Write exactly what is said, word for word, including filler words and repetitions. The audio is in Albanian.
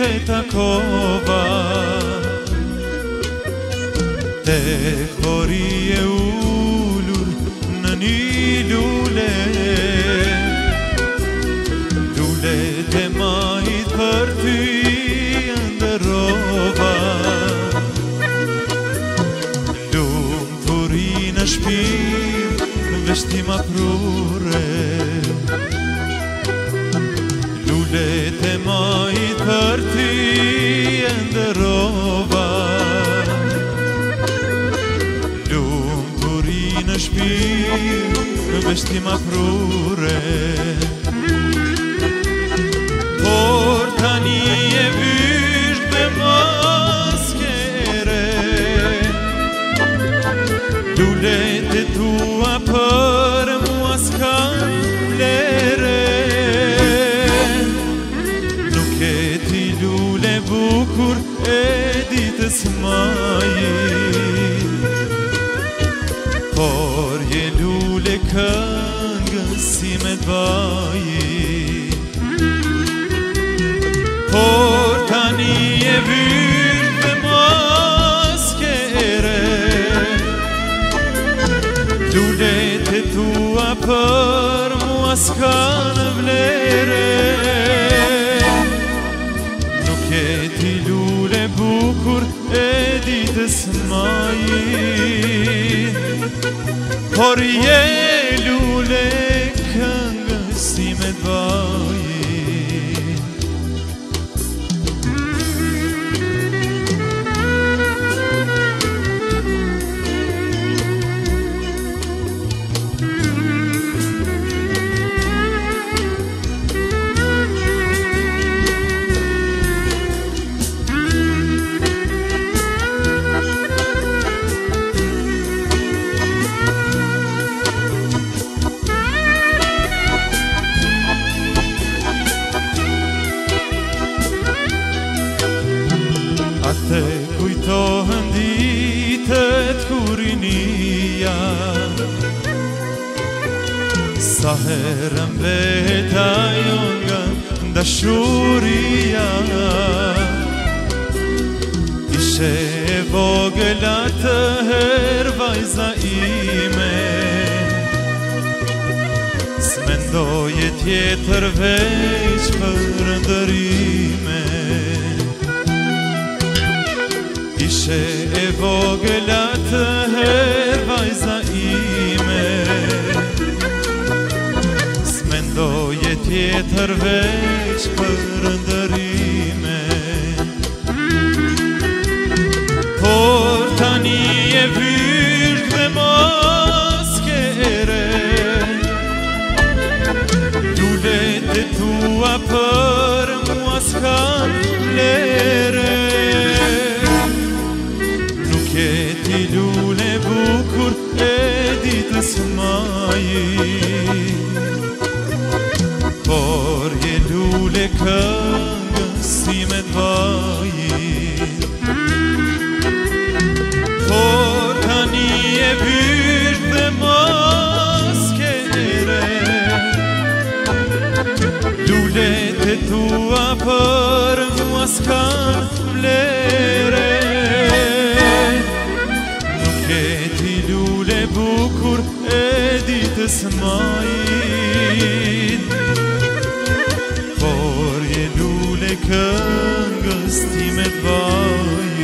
dhe takova tek pori e ullur në një lule, lulet e majit për ty ndërrova, lumë furi në shpirt në veshtim aprure, lulet e majit për ty ndërrova, lumë furi në shpirt në veshtim aprure. Por tani e vysh dhe maskere, lulet e tua për mua s'kan vlere. Nuk e ti lule bukur e ditës majit, por je lule këngës si me t'vajit. Por tani e vysh dhe maskere, lulet e tua për mua s'kan vlere. Nuk e ti lule bukur e ditës majit, por je lule këngës si me t'vajit. Te kujtohen ditët kur rinia, sa herë mbet ajo nga dashuria. Ishe e vogël atëherë vajza ime, s'mendoje tjetër veç për ndërime. Ishe e vogël atëherë vajza ime, s'mendoje tjetër veç për ndërime. Por tani e vysh dhe maskere, lulet e tua për mua s'kan vlere. Ti lule bukur e ditës majit, por je lule këngës si me t'vajit. Por tani e vysh dhe maskere, lulet e tua për mua s'kan vlere. Bukur e ditës majit, por je lule këngës ti me t'vajit.